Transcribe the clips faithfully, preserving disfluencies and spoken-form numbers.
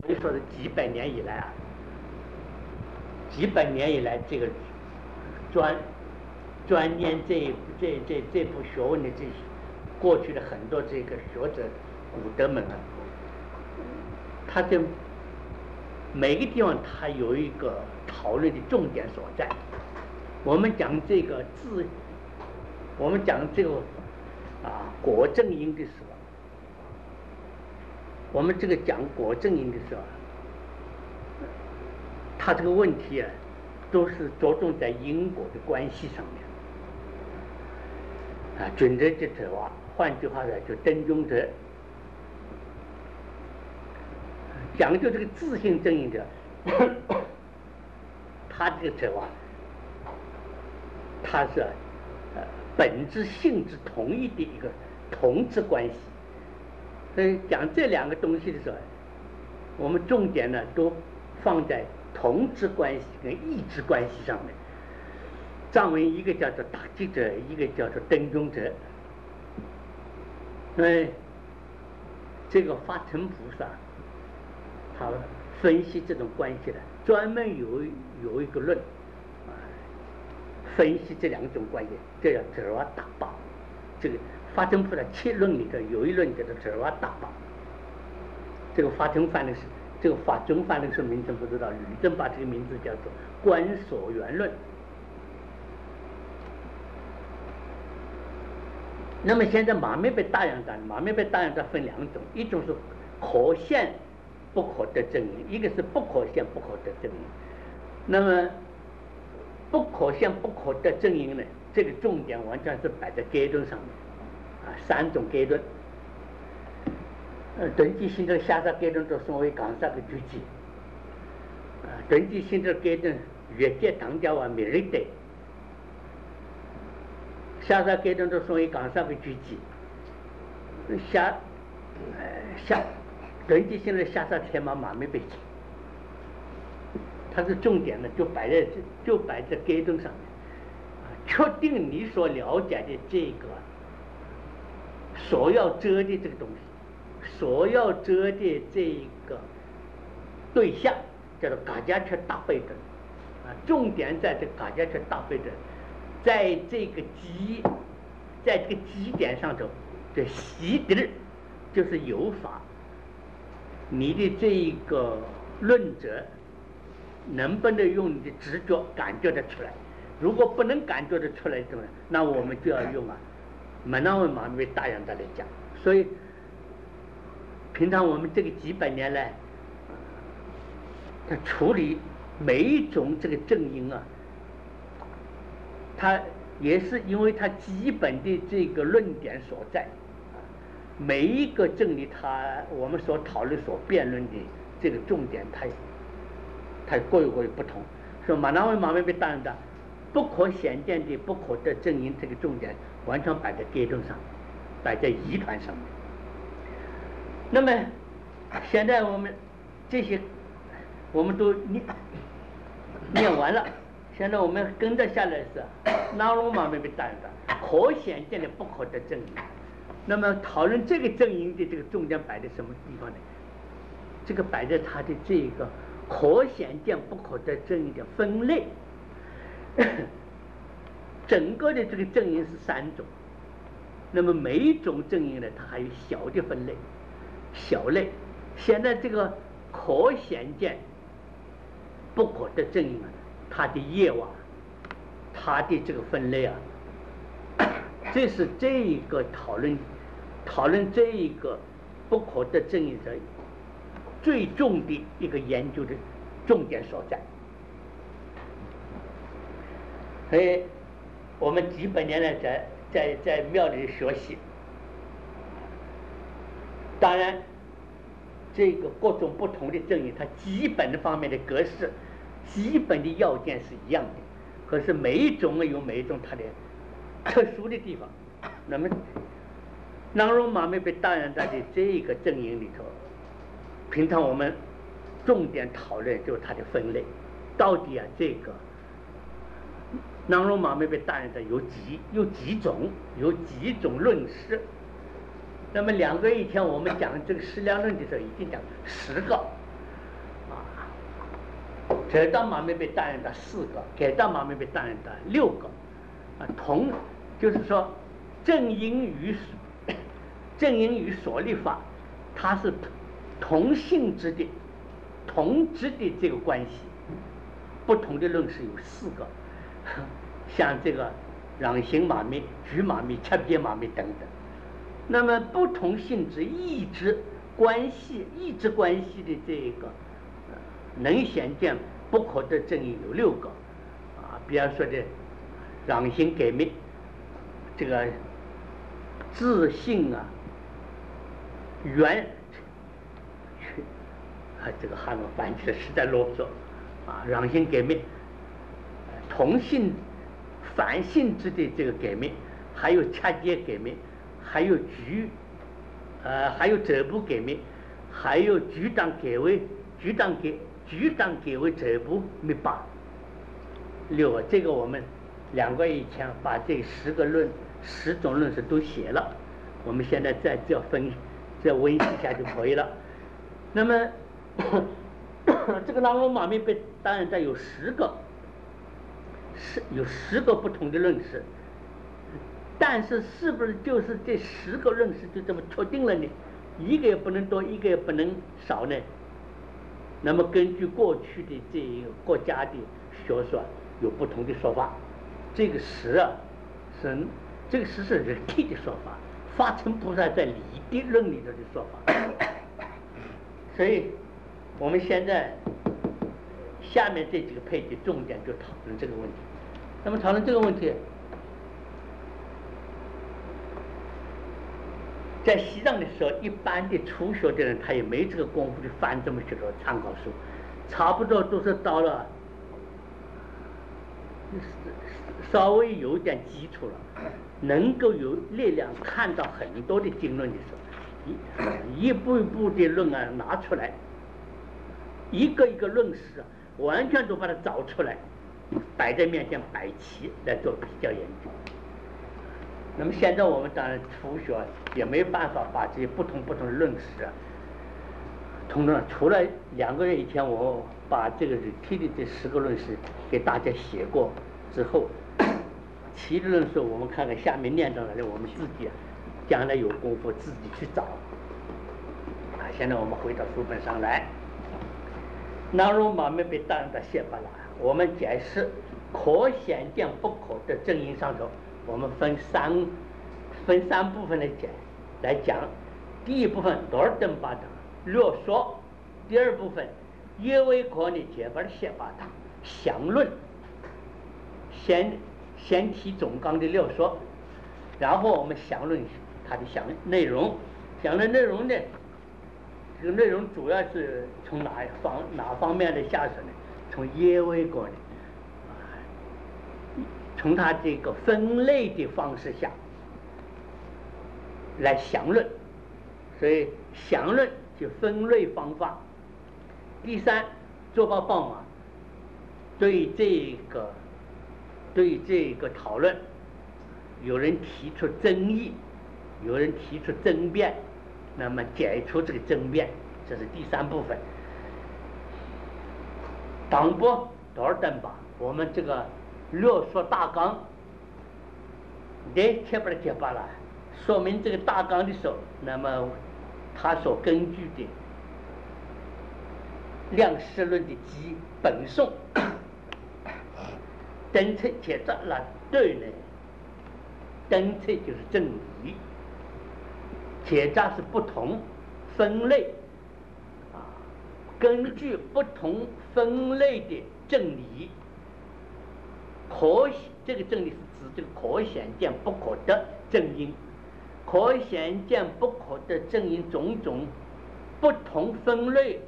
以说是几百年以来啊，几百年以来，这个专专念这这这这部学问的这些过去的很多这个学者古德们啊，他的每个地方他有一个讨论的重点所在。我们讲这个自，我们讲这个啊果正因的时候，我们这个讲果正因的时候，他这个问题啊，都是着重在因果的关系上面啊，准则即者话，换句话说就等中者，讲究这个自性正因者，他这个者话，它是呃本质性质同一的一个同质关系。所以讲这两个东西的时候，我们重点呢都放在同质关系跟异质关系上面。藏文一个叫做打击者，一个叫做灯中者。哎，这个法尘菩萨他分析这种关系的，专门有有一个论啊，分析这两种关系，这叫哲瓦大巴。这个法尘菩萨七论里头有一论叫做哲瓦大巴。这个法尘翻的是这个法中翻的是名称不知道，吕正把这个名字叫做观所缘论。那么现在马面被大洋章，马面被大洋章分两种，一种是可现不可得正因，一个是不可现不可得正因。那么不可现不可得正因呢，这个重点完全是摆在阶段上面啊，三种阶段。呃，顿记心得下杀阶段都称为港杀的聚集啊，顿记心得阶段越界唐家话每日得。下杀阶段都属于港上的聚集，下呃下人机性的下杀天马马没被起，它是重点的，就摆在就摆在阶段上面啊，确定你所了解的这个所要遮的这个东西，所要遮的这个对象叫做嘎家却大背的啊，重点在这嘎家却大背的。在这个基，在这个基点上头，这习得就是有法。你的这一个论者能不能用你的直觉感觉得出来？如果不能感觉得出来，怎么？那我们就要用啊门当户对为大洋的来讲。所以，平常我们这个几百年来，他处理每一种这个正因啊。它也是因为它基本的这个论点所在，每一个正理它我们所讨论所辩论的这个重点，它它各有各有不同。说马南文马面被大人的不可显见的不可得正因，这个重点完全摆在阶段上，摆在疑团上面。那么现在我们这些我们都念念完了。现在我们跟着下来是南龙马面被大人的可显见的不可得正因。那么讨论这个正因的这个重点摆在什么地方呢？这个摆在它的这个可显见不可得正因的分类。整个的这个正因是三种，那么每一种正因呢，它还有小的分类，小类。现在这个可显见不可得正因啊，它的业瓦，它的这个分类啊，这是这一个讨论讨论这一个不可得正因者最重的一个研究的重点所在。所以我们几百年来在在在庙里学习，当然这个各种不同的正因，它基本的方面的格式基本的要件是一样的，可是每一种有每一种它的特殊的地方。那么南龙马面被大人在的这个正因里头，平常我们重点讨论就是它的分类，到底啊这个南龙马面被大人在有几有几种有几种论释。那么两个月以前我们讲这个释量论的时候已经讲十个。 啊，折当马没被大人的四个，改当马没被大人的六个，啊，同就是说正因与正因与所立法，它是同性质的、同质的这个关系。不同的论是有四个，像这个壤形马密、局马密、切别马密等等。那么不同性质意志关系、意志关系的这个能显见不可得正因有六个啊，比方说的壤形改灭，这个自性啊、原啊，这个汉文翻译的实在啰嗦啊，壤形改灭，同性反性质的这个改灭，还有切结改灭，还有局，呃，还有折部改灭，还有局当改为局当改局当改为折部灭八六个，这个我们两个月以前把这十个论十种论述都写了，我们现在再只要分再温习一下就可以了。那么这个囊罗马密被当然在有十个，是有十个不同的论事，但是是不是就是这十个论事就这么确定了呢？一个也不能多，一个也不能少呢？那么根据过去的这个国家的学说有不同的说法。这个十啊，是这个十是人体的说法，法尘菩萨在理的论里头的说法。所以我们现在下面这几个配题重点就讨论这个问题。那么讨论这个问题，在西藏的时候，一般的初学的人他也没这个功夫去翻这么许多参考书，差不多都是到了稍微有点基础了，能够有力量看到很多的经论的时候，一一步一步的论案拿出来，一个一个论事啊，完全都把它找出来，摆在面前摆齐来做比较研究。那么现在我们当然初学也没办法把这些不同不同的论事啊，通通除了两个月以前我把这个提的这十个论事给大家写过之后，其余的论事我们看看下面念到哪里，我们自己啊将来有功夫自己去找啊。现在我们回到书本上来，囊罗马密被当的谢巴拉，我们解释可显见不可的正因上头，我们分三分三部分来讲来讲。第一部分多尔登巴的略说，第二部分耶维可尼结巴的谢巴达详论，先先提总纲的略说，然后我们详论它的详内容。详论内容呢，这个内容主要是从哪方哪方面的下手呢？从耶维可尼，从它这个分类的方式下来详论，所以详论就分类方法。第三，做报报马对这个对这个讨论，有人提出争议，有人提出争辩，那么解除这个争辩，这是第三部分。党波多尔登吧，我们这个略说大纲，得贴不了贴吧了，说明这个大纲的时候，那么他所根据的量实论的基本颂，登测解答了对呢，登测就是正理，解答是不同分类啊，根据不同分类的正理，可这个正理是指这个可显见不可得正因，可显见不可得正因种种不同分类，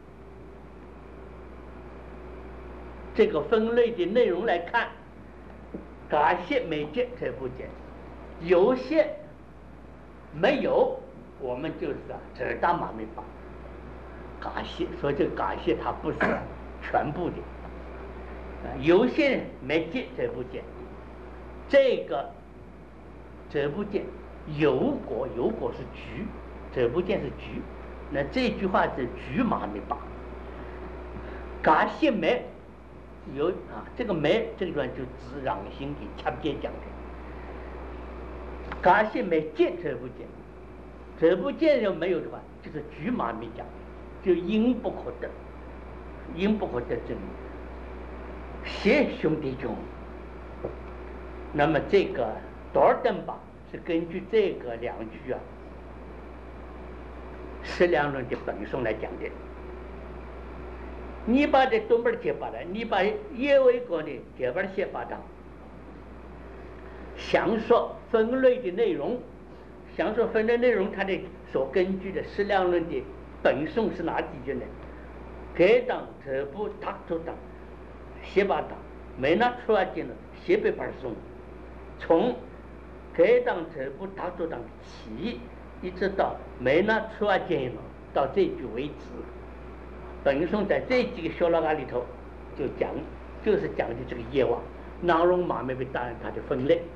这个分类的内容来看，感谢没见这部解，有些没有，我们就是啊，这大马没把感谢，所以这个感谢它不是全部的，有些人没见这部解，这个这部解有果有果是局，这部解是局，那这句话是局马没把。 噶些脉有啊，这个脉这个地方就指让心给掐别讲的。噶些脉见者不见，者不见要没有的话，就是局麻没讲，就因不可得，因不可得证。邪兄弟中，那么这个多尔登吧是根据这个两句啊，释量论的本颂来讲的。你把这东本解法了，你把叶维国的解法写法上，详说分类的内容，详说分类内容，它的所根据的释量论的本颂是哪几句呢？该当这部大周当写法当没拿出来的呢，写被本颂，从该当这部大周当起，一直到没拿出来的呢，到这句为止。本颂在这几个小老嘎里头就讲，就是讲的这个业王囊龙马没被答应它的分类。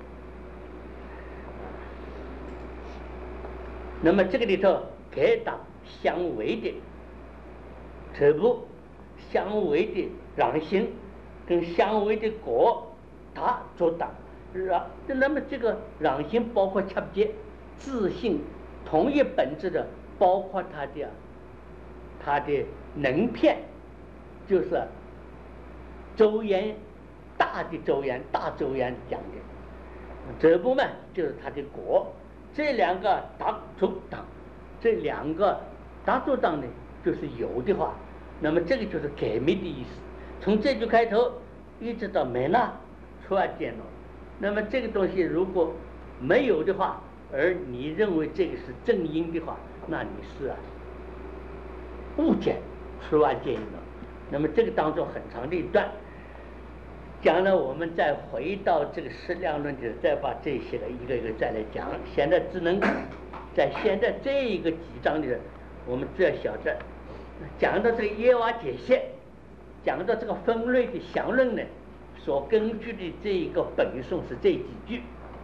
那么这个里头该当相违的这部相违的让心跟相违的果它做当让，那么这个让心包括恰结自信同一本质的，包括它的它的能片，就是周延大的周延大周延讲的这部分就是它的果。这两个大周当，这两个大周当呢，就是有的话，那么这个就是改灭的意思。从这句开头一直到没那出来见了，那么这个东西如果没有的话，而你认为这个是正因的话，那你是啊误解出来见了。那么这个当中很长的一段讲了，我们再回到这个释量论的，再把这些的一个一个再来讲。现在只能在现在这一个几章里，我们只要晓得讲到这个耶瓦解析，讲到这个分类的详论呢，所根据的这一个本颂是这几句。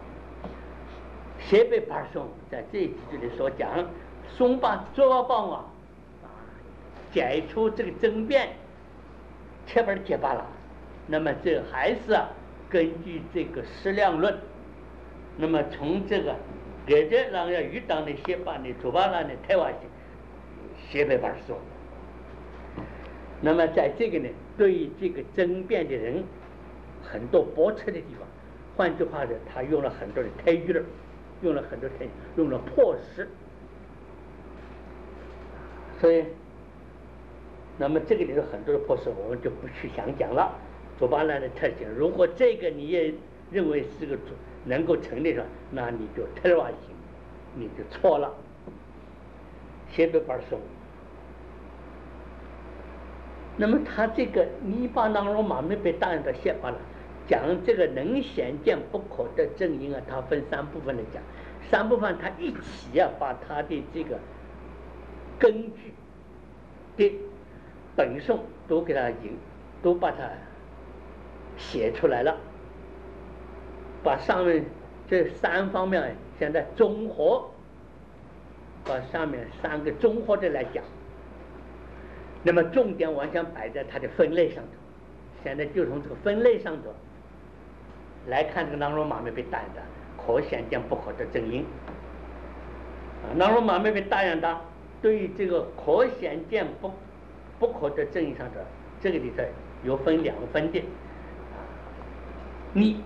写被八颂在这几句里所讲，松巴做帮啊，解除这个争辩，切本解罢了。那么这还是啊，根据这个释量论，那么从这个给这让要与党的写法的主巴拉的台湾写被八颂。那么在这个呢，对于这个争辩的人，很多驳斥的地方，换句话说，他用了很多的推语了，用了很多推，用了破释。所以，那么这个里头很多的破释，我们就不去详讲了。主巴兰的特性，如果这个你也认为是个能够成立的，那你就特外行，你就错了。写被八颂。那么他这个尼巴囊罗马没被答应的写法了，讲这个能显见不可的正因啊，它分三部分来讲，三部分它一起啊，把它的这个根据的本颂都给它引，都把它写出来了，把上面这三方面现在综合，把上面三个综合的来讲。那么重点完全摆在它的分类上头，现在就从这个分类上头来看这个囊罗马没被答应的可显见不可的正因啊，囊罗马没被答应的对于这个可显见不不可的正因上头，这个里头有分两分的啊，你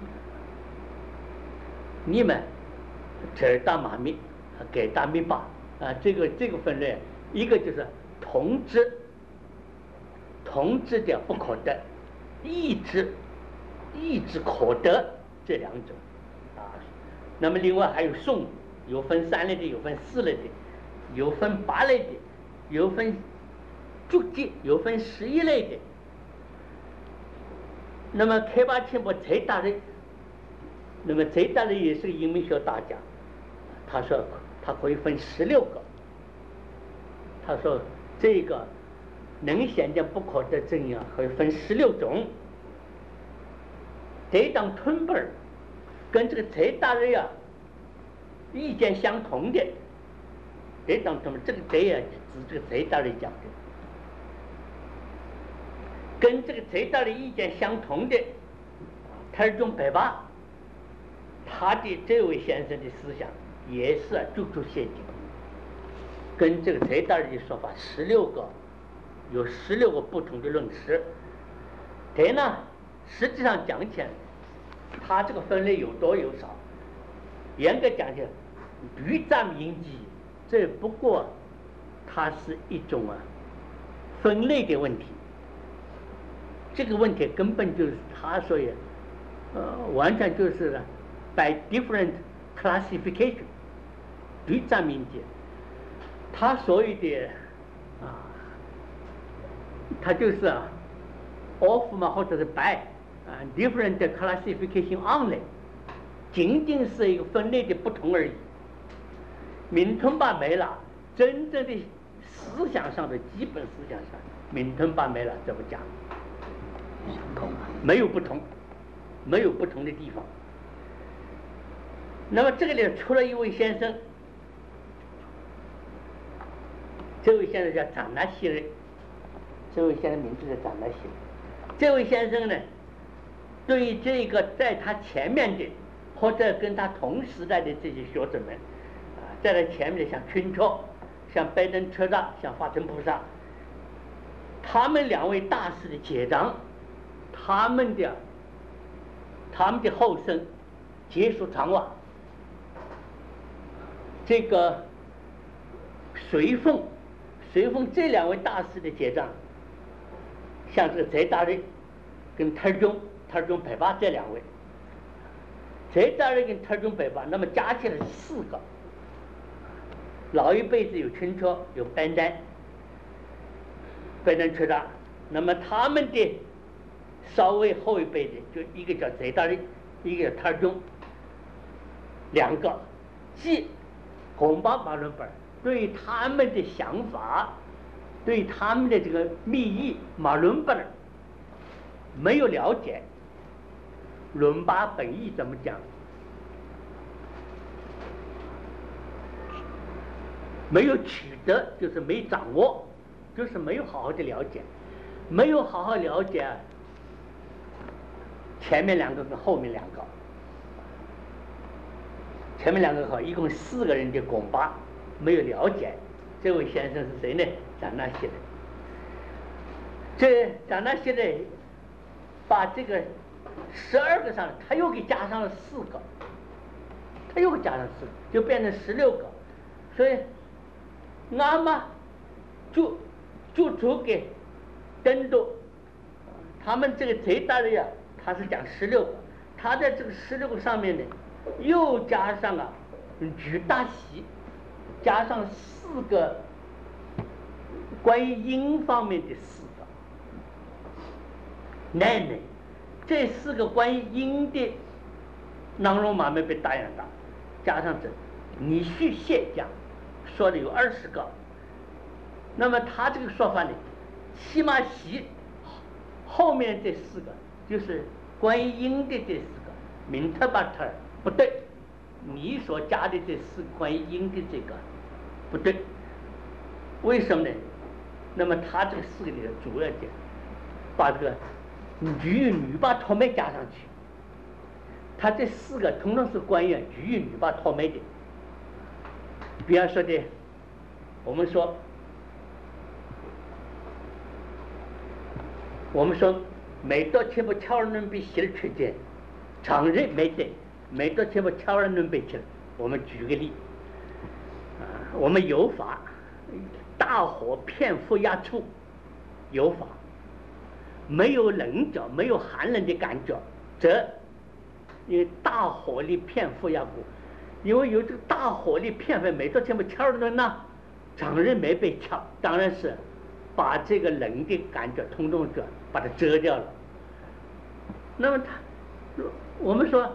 你们这大马密给大密巴啊，这个这个分类，一个就是同知同知的不可得，意知意知可得这两种啊。那么另外还有颂，有分三类的，有分四类的，有分八类的，有分注记，有分十一类的。那么开巴千波最大的，那么最大的也是个英文学大家，他说他可以分十六个。他说这个能显见不可得正因啊，可以分十六种。这当吞本儿跟这个贼大人呀意见相同的，这当吞本这个贼啊指这个贼大人讲的。 跟这个贼大的意见相同的泰中北巴，他的这位先生的思想也是处处陷阱，跟这个贼大的说法十六个有十六个不同的论师。但呢，实际上讲起来，他这个分类有多有少，严格讲起来，驴占阴基，这不过它是一种啊分类的问题。这个问题根本就是他说的，呃，完全就是 by different classification， 驴占阴基，他所谓的啊，他就是啊 of 嘛，或者是 by 啊 different classification only， 仅仅是一个分类的不同而已。明吞巴没了，真正的思想上的基本思想上，明吞巴没了怎么讲？相同啊，没有不同，没有不同的地方。那么这个里出了一位先生，这位先生叫长纳西人，这位先生名字叫长纳西人。这位先生呢，对于这个在他前面的或者跟他同时代的这些学者们，啊，在他前面的像昆丘、像拜登车大、像法身菩萨，他们两位大师的结章，他们的他们的后生结束长瓦，这个随凤随凤这两位大师的结章，像这个贼大人跟特中特中百八这两位，贼大人跟特中百八，那么加起来是四个。老一辈子有春秋，有班丹班丹车大，那么他们的稍微后一辈的，就一个叫贼大人，一个叫特中，两个既红巴马伦本对他们的想法，对他们的这个密意马伦本没有了解，伦巴本意怎么讲？没有取得，就是没掌握，就是没有好好的了解，没有好好了解前面两个跟后面两个，前面两个好，一共四个人的拱巴没有了解。这位先生是谁呢？长纳西的。这长纳西的把这个十二个上，他又给加上了四个，他又给加上四个，就变成十六个。所以那么就就出给登都，他们这个贼大的呀，他是讲十六个，他在这个十六个上面呢，又加上了举大喜，加上四个关于音方面的四个，奶奶，这四个关于音的囊容马没被打样大，加上这你续现讲说的有二十个，那么他这个说法呢，起码喜后面这四个就是关于音的这四个，明特巴特不对，你所加的这四个关于音的这个不对，为什么呢？那么他这个四个里的主要点，把这个女女把托妹加上去，他这四个统统是关于女女把托妹的。比方说的，我们说，我们说每到全部敲人能被写的缺点，常人没得，每到全部敲人能被写。我们举个例，啊，我们有法，大火片负压处，有法，没有棱角，没有寒冷的感觉，则因为大火力片负压过。因为有这个大火力片粉，每到全部敲人呢，常人没被敲，当然是把这个冷的感觉通通者把它遮掉了。那么他，我们说，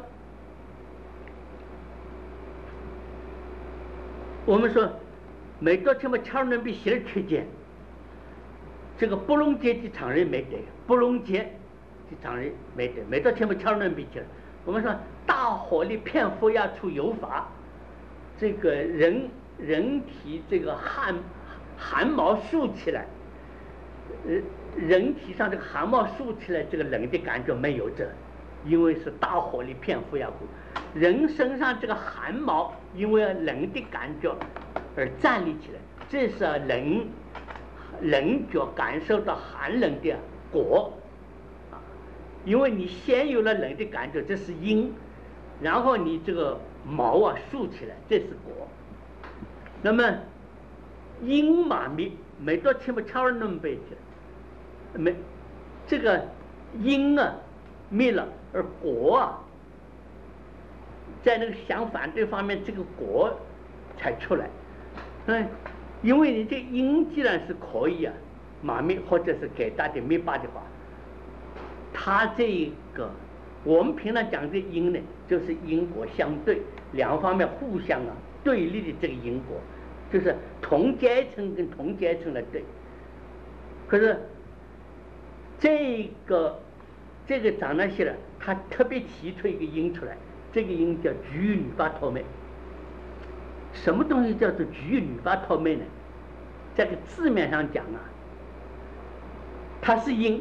我们说，每到全部敲人被写了缺点，这个不隆节的常人没得，不隆节的常人没得，每到全部敲人被写了。我们说大火力片负压处有法，这个人人体这个汗汗毛竖起来， 呃，人体上这个汗毛竖起来，这个冷的感觉没有这，因为是大火里片负压骨。人身上这个汗毛因为冷的感觉而站立起来，这是人人觉感受到寒冷的果啊。因为你先有了冷的感觉，这是因，然后你这个毛啊竖起来，这是果。那么因嘛灭没到前面超人那么背去，没这个因啊灭了，而果啊在那个相反对方面，这个果才出来。嗯，因为你这因既然是可以啊马灭或者是给大的灭霸的话，它这个我们平常讲的因呢，就是因果相对，两方面互相啊对立的这个因果，就是同阶层跟同阶层来对。可是这个这个长那些了，他特别提出一个因出来，这个因叫菊与女发脱妹。什么东西叫做菊与女发脱妹呢？这个字面上讲啊，它是因，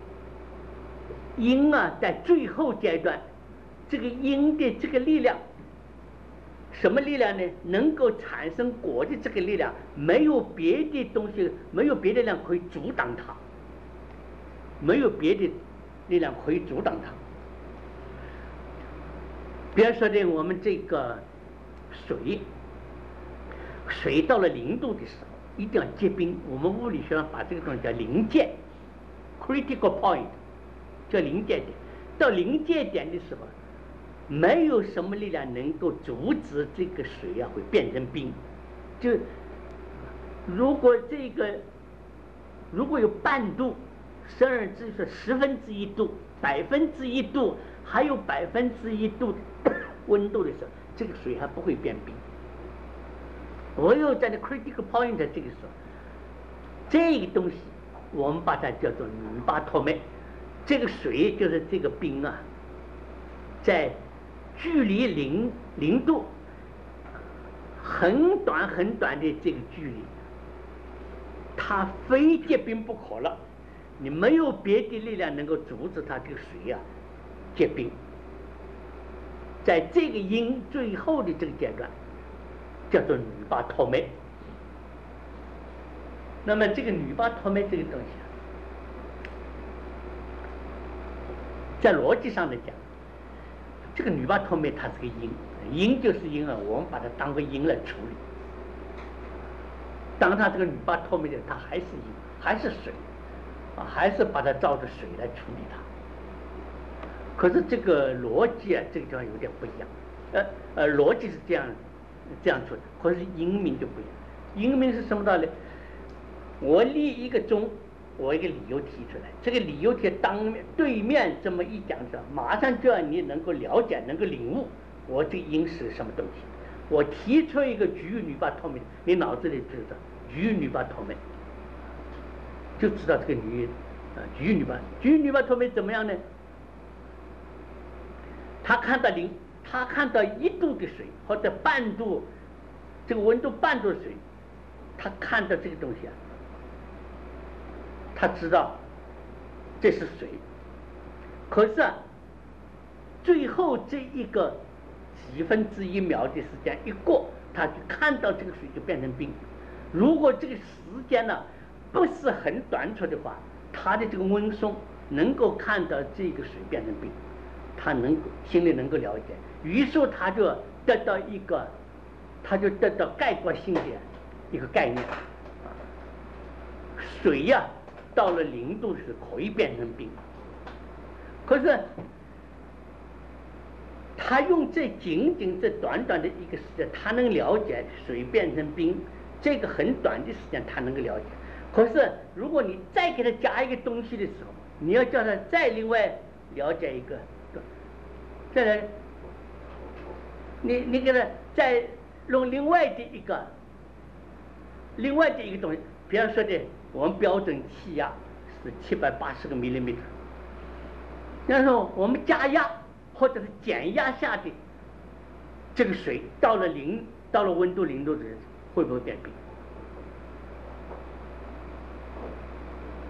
因啊在最后阶段，这个因的这个力量，什么力量呢？能够产生果的这个力量，没有别的东西，没有别的力量可以阻挡它，没有别的力量可以阻挡它。比如说呢，我们这个水，水到了零度的时候，一定要结冰。我们物理学上把这个东西叫临界 （critical point）， 叫临界点。到临界点的时候，没有什么力量能够阻止这个水啊会变成冰。就如果这个如果有半度，甚至是十分之一度、百分之一度，还有百分之一度温度的时候，这个水还不会变冰。唯有在那 critical point 这个时候，这个东西我们把它叫做女发脱妹。这个水就是这个冰啊，在距离零零度很短很短的这个距离，它非结冰不可了。你没有别的力量能够阻止它这个水啊结冰。在这个因最后的这个阶段，叫做女发脱妹。那么这个女发脱妹这个东西啊，在逻辑上来讲，这个女发脱妹它是个因，因就是因啊，我们把它当个因来处理。当它这个女发脱妹的，它还是因，还是水啊，还是把它照着水来处理它。可是这个逻辑啊，这个地方有点不一样。呃呃，逻辑是这样这样做的，可是因明就不一样。因明是什么道理？我立一个钟，我一个理由提出来，这个理由提当面对面这么一讲着，马上就要你能够了解，能够领悟我这个因是什么东西。我提出一个菊与女发脱妹，你脑子里知道菊与女发脱妹，就知道这个女啊菊与女发菊与女发脱妹怎么样呢？他看到零，他看到一度的水或者半度，这个温度半度的水，他看到这个东西啊，他知道这是水。可是啊，最后这一个几分之一秒的时间一过，他就看到这个水就变成冰。如果这个时间呢不是很短促的话，他的这个温松能够看到这个水变成冰。他能够心里能够了解，于是他就得到一个，他就得到概括性的一个概念。水呀、啊，到了零度是可以变成冰。可是他用这仅仅这短短的一个时间，他能了解水变成冰，这个很短的时间他能够了解。可是如果你再给他加一个东西的时候，你要叫他再另外了解一个。再来，你你给他再用另外的一个，另外的一个东西，比方说的，我们标准气压是七百八十个 millimeter， 然后我们加压或者是减压下的这个水，到了零，到了温度零度的时候，会不会变冰？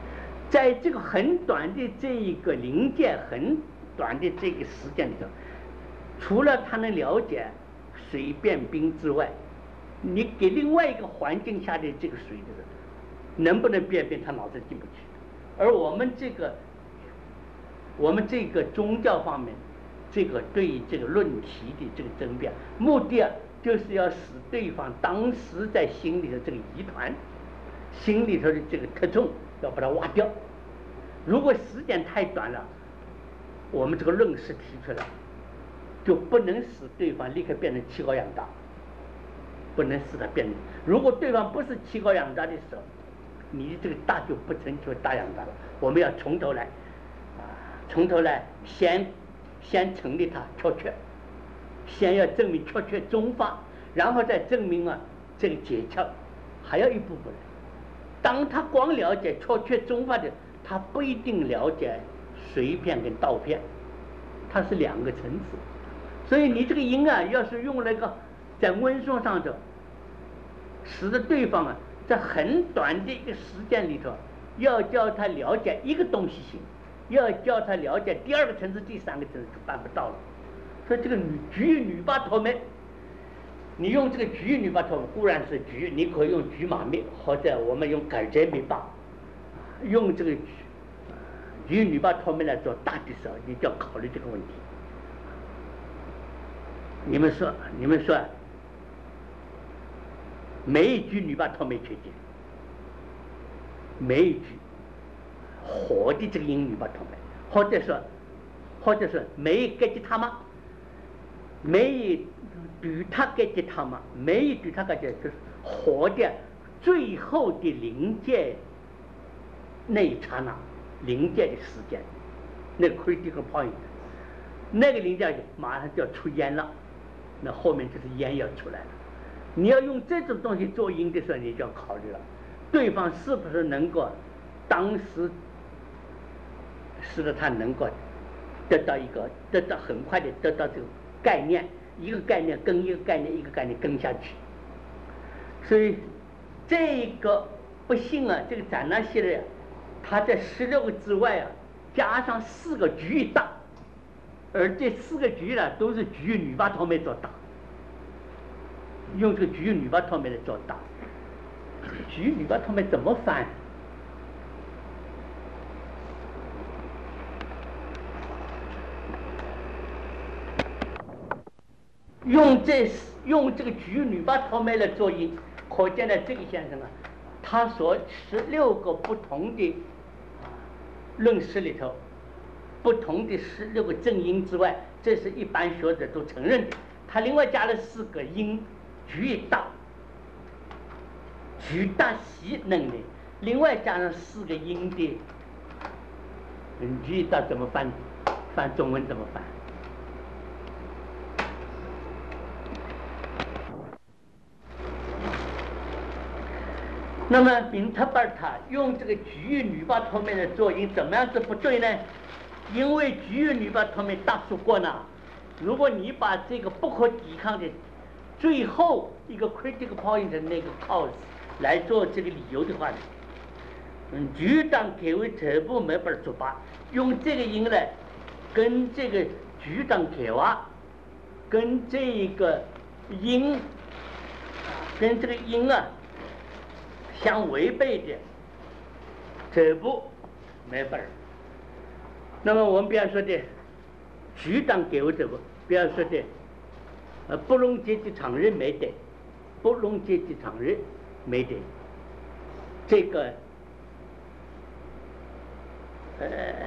在这个很短的这一个临界很短的这个时间里头，除了他能了解水变冰之外，你给另外一个环境下的这个水的人能不能变冰，他脑子进不去。而我们这个我们这个宗教方面，这个对于这个论题的这个争辩，目的啊就是要使对方当时在心里的这个疑团，心里头的这个特重要把它挖掉。如果时间太短了，我们这个论式提出来，就不能使对方立刻变成气高氧大，不能使他变成。如果对方不是气高氧大的时候，你这个大就不成就大氧大了。我们要从头来，啊，从头来，先先成立它缺缺，先要证明缺缺中发，然后再证明啊这个解窍，还要一步步来。当他光了解缺缺中发的，他不一定了解随片跟倒片，它是两个层次。所以你这个音啊，要是用那个在温顺上头，使得对方啊在很短的一个时间里头，要叫他了解一个东西行，要叫他了解第二个层次、第三个层次就办不到了。所以这个女菊女巴托梅，你用这个菊女巴托梅固然是菊，你可以用菊马灭，或者我们用改摘梅巴，用这个菊女巴托梅来做大的时候，你就要考虑这个问题。你们说，你们说，每一句女巴托梅缺点，每一句火的这个音女巴托梅，或者说，或者说每一个吉他嘛，每一对他个吉他嘛，每一对他个就是火的最后的临界那一刹那，临界的时间，那个 critical point， 那个临界马上就要出烟了。那后面就是烟要出来了。你要用这种东西做音的时候，你就要考虑了，对方是不是能够当时使得他能够得到一个得到很快的得到这个概念，一个概念跟一个概念一个概念跟下去。所以这个不幸啊，这个展览系列，它在十六个之外啊，加上四个局大。而这四个局呢，都是局女巴托梅做大，用这个局女巴托梅来做大。局女巴托梅怎么翻？用这用这个局女巴托梅来做音，可见呢，这个先生啊，他所十六个不同的论式里头。不同的十六个正音之外，这是一般学者都承认的。他另外加了四个音，巨大、巨大西能力，另外加上四个音的，嗯，巨大怎么翻？翻中文怎么翻？那么宾特巴尔塔用这个局女巴托梅的做音，怎么样子不对呢？因为局女巴托梅大说过呢，如果你把这个不可抵抗的最后一个 critical point 的那个 cause 来做这个理由的话呢，嗯，局长给为头部没法做吧，用这个音来跟这个局长给娃，跟这个音，跟这个音啊相违背的，头部没法。那么我们不要说的局长给我这个，不要说的呃不隆节的常人没得，不隆节的常人没得，这个呃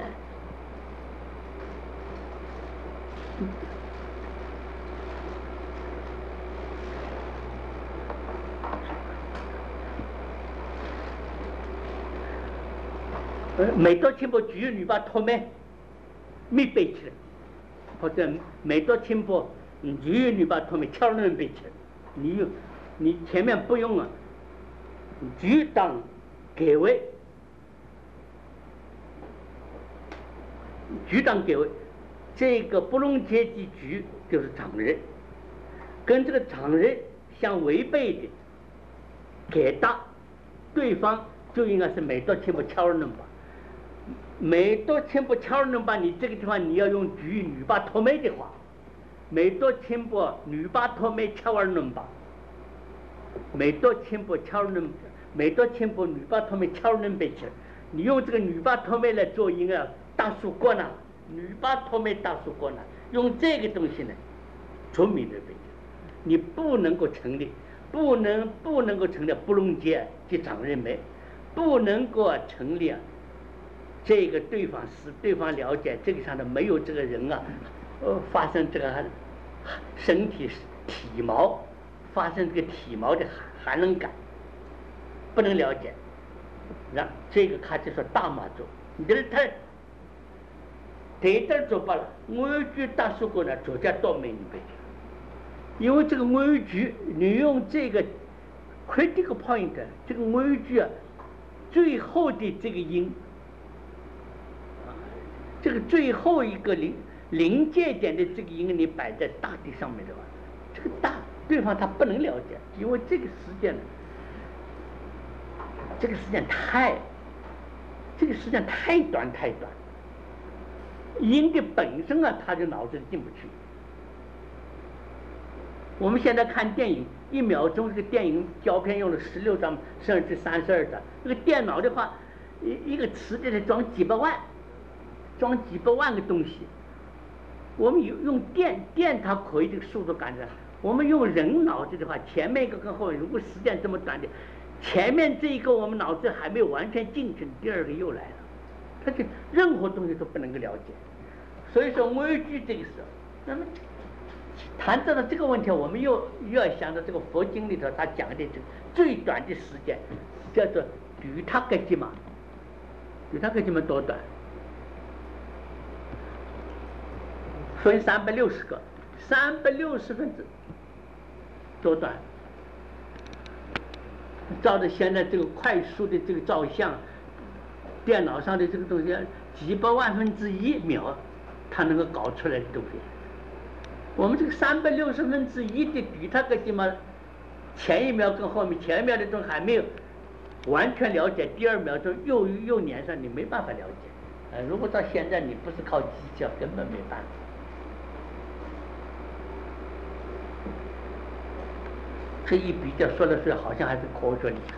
呃每到听不局女把托梅没背起来，或者每到听不局女把托梅敲人背起来，你用你前面不用啊，局长给位，局长给位，这个不隆阶级局就是常人，跟这个常人相违背的给大，对方就应该是每到听不敲人吧。 每多千不敲能把你这个地方你要用举女把托梅的话，每多千不女把托梅敲二能吧，每多千不敲能，每多千不女把托梅敲能被切，你用这个女把托梅来做音啊，大数过呢，女把托梅大数过呢，用这个东西呢，出名的被你不能够成立，不能不能够成立不溶解及长认梅，不能够成立啊。这个对方使对方了解这个上的没有这个人啊，呃，发生这个身体体毛发生这个体毛的寒冷感，不能了解，让这个他就说大马做，你这他这点做罢了，我句大叔过呢，作家多没你背，因为这个我句你用这个 critical point 这个我句啊，最后的这个音。这个最后一个临临界点的这个音，你摆在大地上面的话，这个大对方他不能了解，因为这个时间呢，这个时间太，这个时间太短太短，音的本身啊，他就脑子里进不去。我们现在看电影，一秒钟这个电影胶片用了十六张甚至三十二张，这个电脑的话，一一个磁带里装几百万。装几百万个东西，我们有用电电它可以这个速度赶上，我们用人脑子的话，前面一个跟后面，如果时间这么短的，前面这一个我们脑子还没有完全进去，第二个又来了，它就任何东西都不能够了解。所以说微句这个时候，那么谈到了这个问题，我们又又要想到这个佛经里头他讲的这个最短的时间叫做吕他格吉嘛，吕他格吉嘛多短？分三百六十个，三百六十分之多短？照着现在这个快速的这个照相，电脑上的这个东西，几百万分之一秒，它能够搞出来的东西。我们这个三百六十分之一的比它个地方，前一秒跟后面前一秒的东西还没有完全了解，第二秒钟又又连上，你没办法了解。呃，如果到现在你不是靠技巧，根本没办法。这一比较说的是好像还是科学厉害，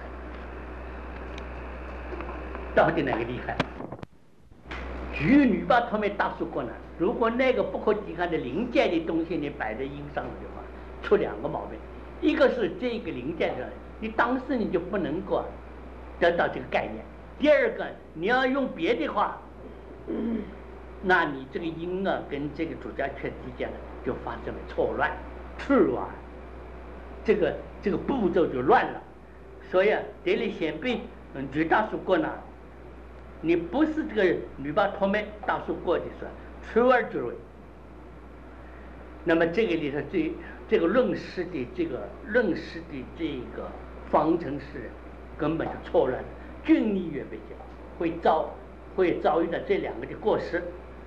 到底哪个厉害？举女把他们大数过呢？如果那个不可抵抗的零件的东西你摆在音上的话，出两个毛病，一个是这个零件上，你当时你就不能够得到这个概念；第二个，你要用别的话，那你这个音啊跟这个主家圈之间呢就发生了错乱，错啊！这个这个步骤就乱了，所以啊，这里先被嗯女大叔过呢，你不是这个女把托妹大叔过的时候，出而就位。那么这个里头这这个论诗的这个论诗的这个方程式根本就错乱了，均力越被讲会遭会遭遇到这两个的过失。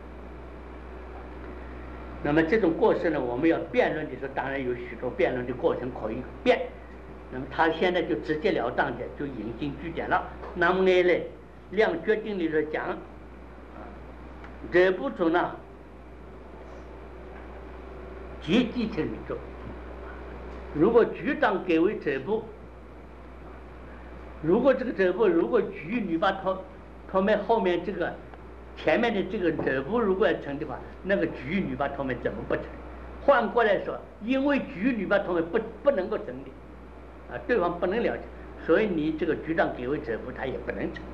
那么这种过失呢，我们要辩论的时候，当然有许多辩论的过程可以辩。那么他现在就直截了当的就引经据典了。那么呢嘞，量决定里头讲，这部中呢，积极成宇宙。如果局长给为这部，如果这个这部如果局你把他他们后面这个。前面的这个这部如果要成的话，那个局女把他们怎么不成？换过来说，因为局女把他们不不能够成立，啊，对方不能了解，所以你这个局长给为这部他也不能成。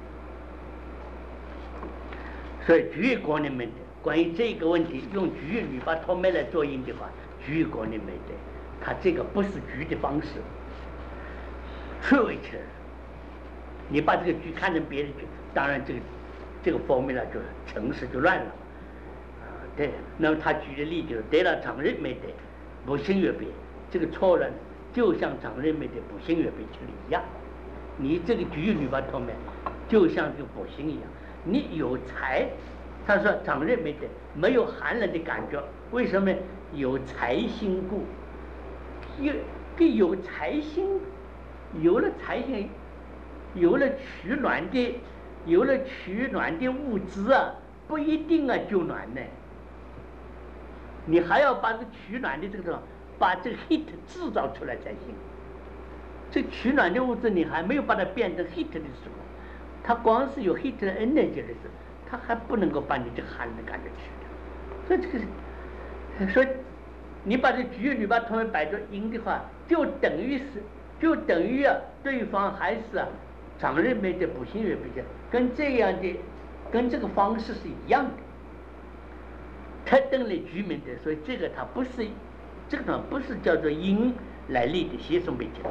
所以局国里面的关于这个问题，用局女把他们来做音的话，局国里面的他这个不是局的方式，错位起来了。你把这个局看成别的局，当然这个。这个方面呢，就城市就乱了，啊，对。那么他举的例子，得了常人没得，不幸越别，这个错了，就像常人没得不幸越别去了一样。你这个举女把头面，就像这个不幸一样。你有财，他说常人没得，没有寒冷的感觉，为什么？有财星故，有个有财星，有了财星，有了取暖的。 有了取暖的物质啊，不一定啊就暖呢。你还要把这取暖的这个把这个 heat 制造出来才行。这取暖的物质你还没有把它变成 heat 的时候，它光是有 heat 的 energy 的时候，它还不能够把你这个寒的感觉去掉。所以这个，所以你把这局域你把它们摆着阴的话，就等于是就等于啊对方还是啊常人没的不幸运比较，跟这样的跟这个方式是一样的。特登来居民的，所以这个它不是这个不是叫做阴来立的协同背景。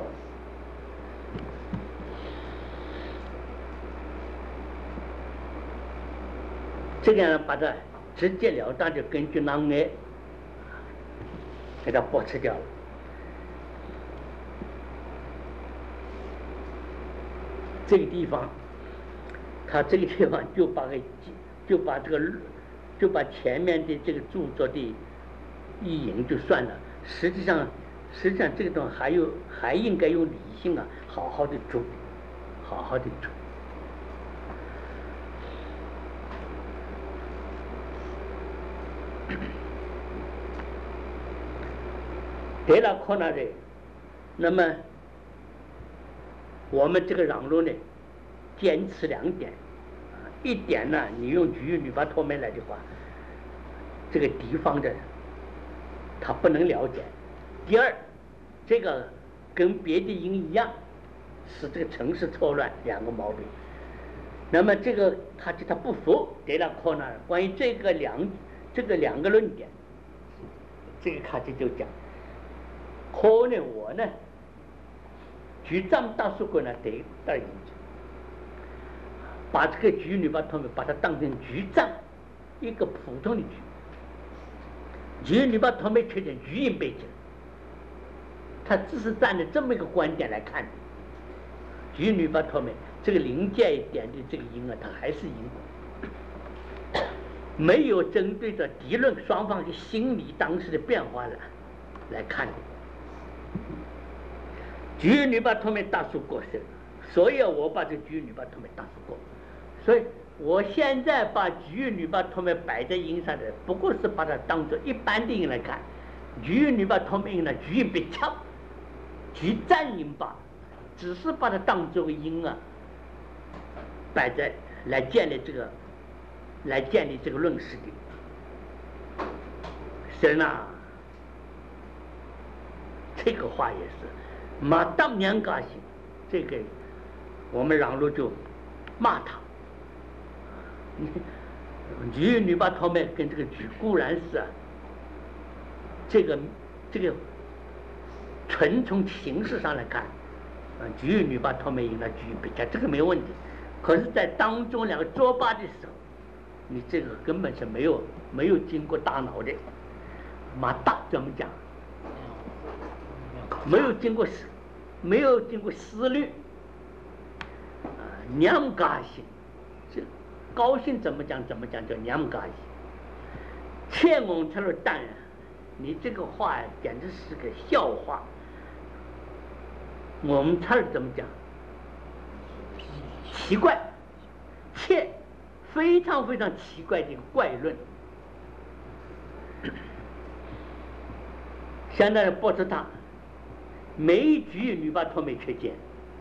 这个样把它直截了当就根据那爱给它驳斥掉了。这个地方，他这个地方就把个就把这个就把前面的这个著作的意淫就算了，实际上实际上这个东西还有还应该用理性啊，好好的读，好好的读。对了，可能的，那么我们这个让路呢，坚持两点，一点呢，你用局域女把托面来的话，这个地方的他不能了解；第二，这个跟别的音一样，使这个城市错乱，两个毛病。那么这个他就他不服，对了，可能关于这个两这个两个论点，这个卡就就讲。可能我呢，局长大书馆呢得带进去，把这个局女把他们把它当成局长，一个普通的局，局女把他们缺点局音背景，他只是站在这么一个观点来看，局女把他们这个临界一点的这个音啊，它还是音，没有针对着敌论双方的心理当时的变化来来看的。局女把他们大数过身，所以我把这局女把他们大数过，所以我现在把局女把他们摆在音上的，不过是把它当做一般的音来看。局女把他们音呢，局音别强，局占音吧，只是把它当作个音啊，摆在来建立这个，来建立这个论式的。神啊！这个话也是，马当年高兴，这个我们让路就骂他。局女把他们跟这个局固然是啊，这个这个纯从形式上来看，啊，局女把他们赢了局比较这个没有问题。可是，在当中两个作罢的时候，你这个根本是没有没有经过大脑的，马大怎么讲？没有经过思，没有经过思虑，啊，娘高兴，这高兴怎么讲怎么讲叫娘高兴。欠我他说当然，你这个话简直是个笑话。我们他是怎么讲？奇怪，切，非常非常奇怪的一个怪论。相当于驳斥他。每一局女把他们缺见，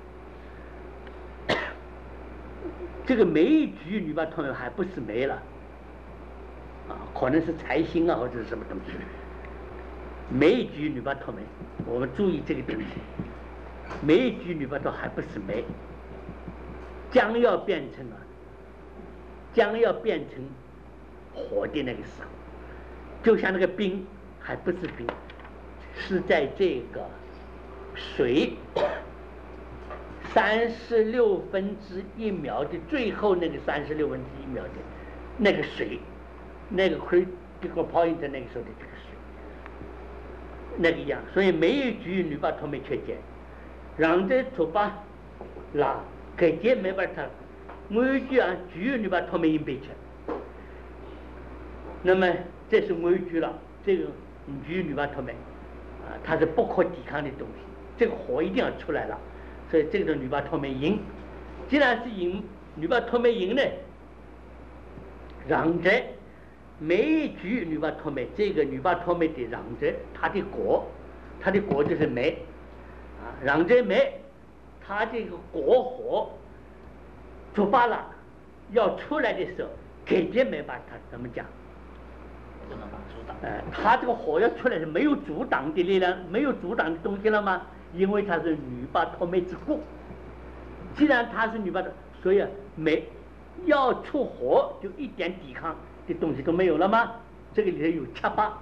这个每一局女把他们还不是没了，啊，可能是财星啊或者是什么东西。每一局女把他们，我们注意这个东西，每一局女把他还不是没，将要变成啊，将要变成火的那个时候，就像那个冰还不是冰，是在这个。水三十六分之一秒的最后那个三十六分之一秒的那个水，那个 critical point 那个时候的这个水，那个样，所以每一句你把他们缺见，让这出吧，那给姐没把他，每一句啊句你把他们一背起，那么这是每一句了，这个句你把他们啊，它是不可抵抗的东西。这个火一定要出来了，所以这个女把他们赢，既然是赢， 女把托梅赢呢，让者每一局女把托梅，这个女把托梅的让者，它的果，它的果就是梅啊，让者梅，它这个果火出发了，要出来的时候，给这没把它怎么讲？ 不能把阻挡。 呃，它这个火要出来是没有阻挡的力量，没有阻挡的东西了吗？因为它是女把托梅之故。既然它是女把的，所以没要出火，就一点抵抗的东西都没有了吗？这个里头有七八，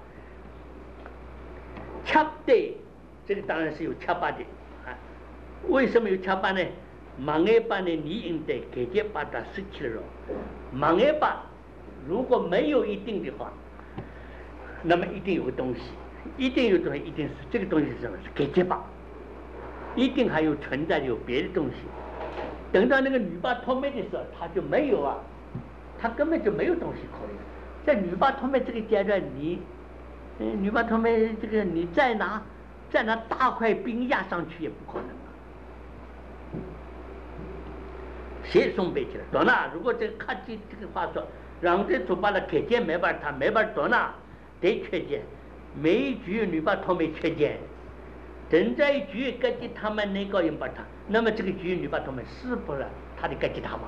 七对，这个当然是有七八的啊。为什么有七八呢？盲眼把呢，你应该给这把它失去了。盲眼把如果没有一定的话，那么一定有个东西，一定有东西，一定是这个东西是什么？是给这把，一定还有存在有别的东西。等到那个女把托梅的时候，他就没有啊，他根本就没有东西可以。在女把托梅这个阶段，你，嗯，女把托梅这个你再拿再拿大块冰压上去也不可能啊。谁送背去了？多纳，如果这个看这这个话说，让这主把它开见没法他没法多纳，得缺见，每一局女把托梅缺见。正在一局根据他们那个人把他，那么这个局女把他们是不是他的根据他吗？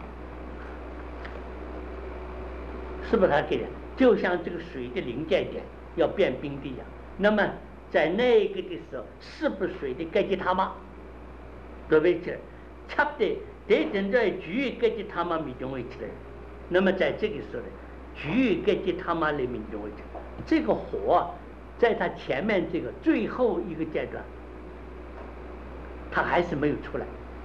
是不是他给的？就像这个水的临界点要变冰的一样，那么在那个的时候，是不是水的根据他吗？各位这差不多得正在局根据他们民众为起来，那么在这个时候呢，局根据他们的民众为起来，这个火啊。在他前面这个最后一个阶段，他还是没有出来。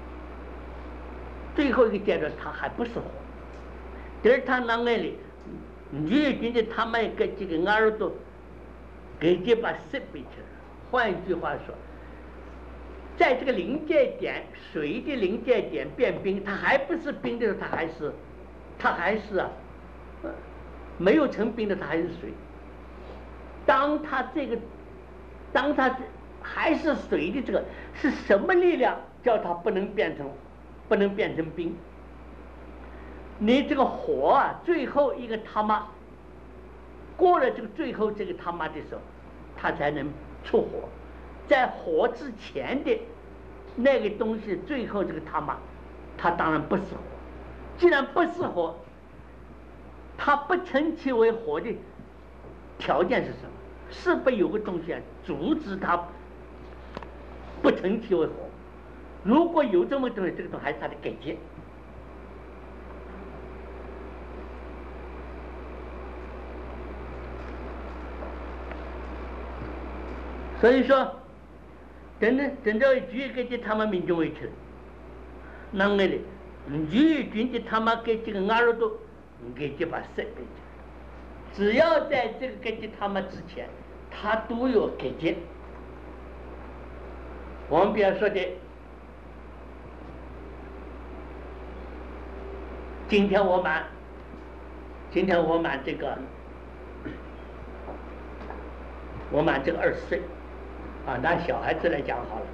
最后一个阶段，他还不是火。第二，他那里，你也觉得他们跟这个耳朵给这把设备去了。换一句话说，在这个临界点，水的临界点变冰，它还不是冰的时候，它还是，它还是啊，没有成冰的，它还是水。当它这个，当它还是水的这个是什么力量叫它不能变成，不能变成冰？你这个火啊，最后一个他妈过了这个最后这个他妈的时候，它才能出火。在火之前的那个东西，最后这个他妈，它当然不是火。既然不是火，它不称其为火的条件是什么？是不是有个东西啊阻止它不成其为火？如果有这么东西，这个东西还是它的根基。所以说，等等等到局给这他们民众为去了，那个嘞，局军的他们给这个耳朵给这把设备去。只要在这个根据他们之前，他都有根据。我们比方说的，今天我满，今天我满这个，我满这个二十岁，啊，拿小孩子来讲好了，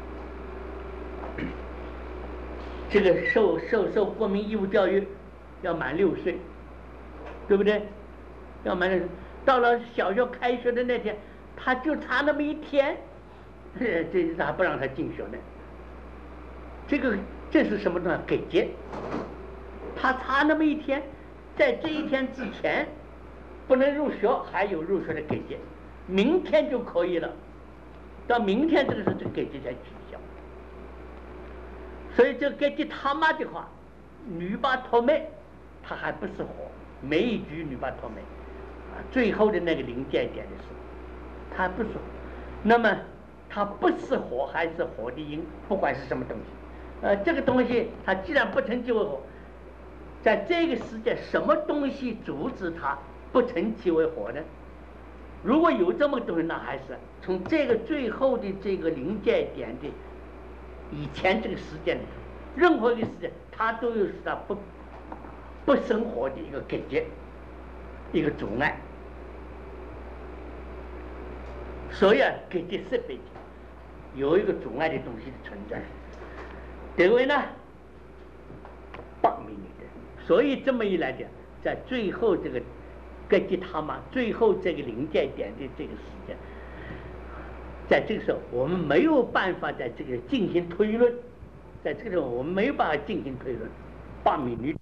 这个受受受国民义务教育要满六岁，对不对？要满六岁，到了小学开学的那天，他就差那么一天，这咋不让他进学呢？这个这是什么呢？给节，他差那么一天，在这一天之前不能入学，还有入学的给节，明天就可以了。到明天这个时候，这个给节才取消。所以这个给节他妈的话，女把托妹，他还不是火，每一局女把托妹。最后的那个临界点的时候，它不是火，那么它不是火还是火的因，不管是什么东西，呃，这个东西它既然不成其为火，在这个世界什么东西阻止它不成其为火呢？如果有这么东西，那还是从这个最后的这个临界点的以前这个时间里，任何一个时间它都有使它不不生火的一个根结，一个阻碍。所以啊，给这设备有一个阻碍的东西的存在。这位呢， 八名女的。所以这么一来讲，在最后这个格吉他玛最后这个临界点的这个时间，在这个时候我们没有办法在这个进行推论，在这个时候我们没有办法进行推论。八名女